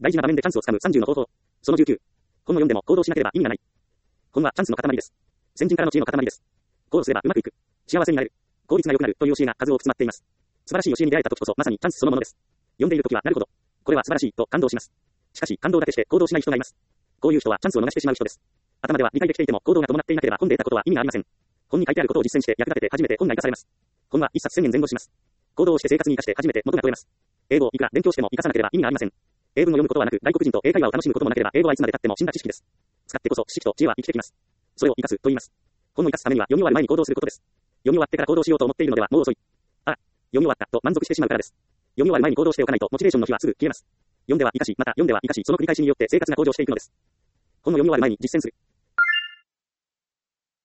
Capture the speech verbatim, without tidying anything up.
大事な場面でチャンスをつかむさんじゅうの方法。そのじゅうきゅう。本を読んでも行動しなければ意味がない。本はチャンスの塊です。先人からの知恵の塊です。行動すればうまくいく。幸せになれる。効率が良くなるという教えが数多く詰まっています。素晴らしい教えに出会えた時こそまさにチャンスそのものです。読んでいる時はなるほど。これは素晴らしいと感動します。しかし感動だけして行動しない人がいます。こういう人はチャンスを逃してしまう人です。頭では理解できていても行動が伴っていなければ本で得たことは意味がありません。本に書いてあることを実践して役立てて初めて本が生かされます。本は一冊せんえん前後します。行動をして生活に生かして初めて元が取れます。英語をいくら勉強しても生かさなければ意味がありません。英文を読むことはなく外国人と英会話を楽しむこともなければ英語はいつまで経っても死んだ知識です。使ってこそ知識と知恵は生きてきます。それを生かすと言います。本を生かすためには読み終わる前に行動することです。読み終わってから行動しようと思っているのではもう遅い。あ、読み終わったと満足してしまうからです。読み終わる前に行動しておかないとモチベーションの火はすぐ消えます。読んでは生かし、また読んでは生かし、その繰り返しによって生活が向上していくのです。本を読み終わる前に実践する。